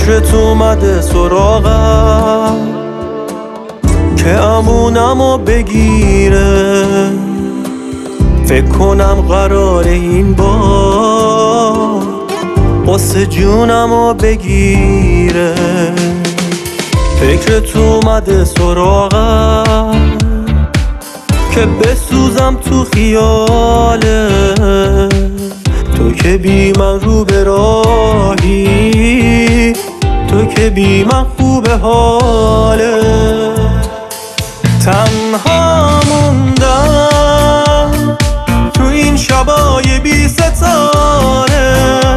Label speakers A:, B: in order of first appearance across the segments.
A: فکرت اومده سراغم که امونمو بگیره. فکر کنم قراره این بار قصه جونمو بگیره. فکرت اومده سراغم که بسوزم تو خیاله. تو که بی من رو به راهی، تو که بی من خوب حاله. تنها موندم تو این شبای بی ستاره.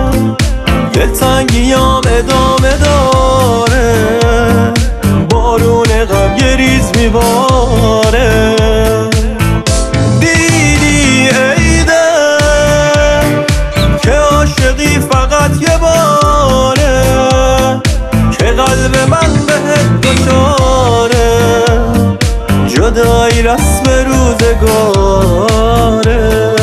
A: دلتنگیام ادامه داره، بارون غم یه ریز میباره. دیدی ای دل که عاشقی فقط یه باره، که قلب من بهت دچاره. جدایی رسم روزگاره.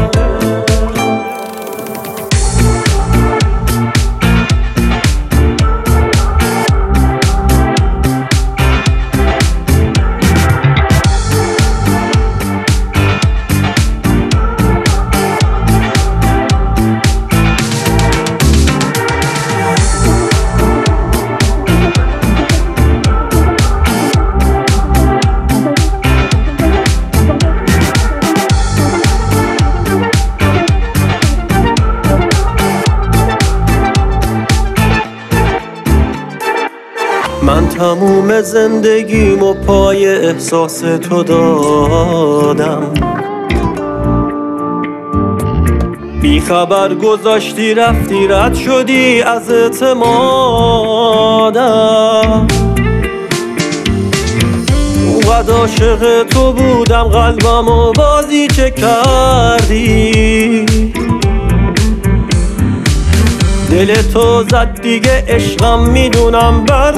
A: من تموم زندگیمو پای احساس تو دادم. بی خبر گذاشتی رفتی، رد شدی از اعتمادم. اونقدر عاشق تو بودم، قلبمو بازی چه کردی. دل تو زد دیگه عشقم، میدونم بر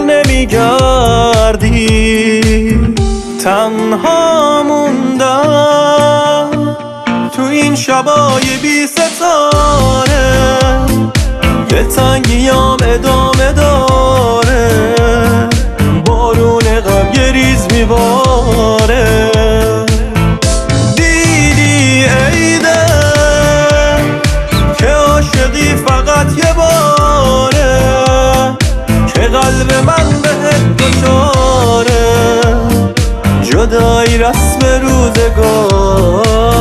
A: نمیگردی. تنها موندم تو این شبای بی ستاره. دلتنگیام ادامه داره، بارون غم یه ریز میباره. دیدی ای دل که عاشقی فقط یه باره، که قلب من بهت دچاره. جدایی رسم روزگار.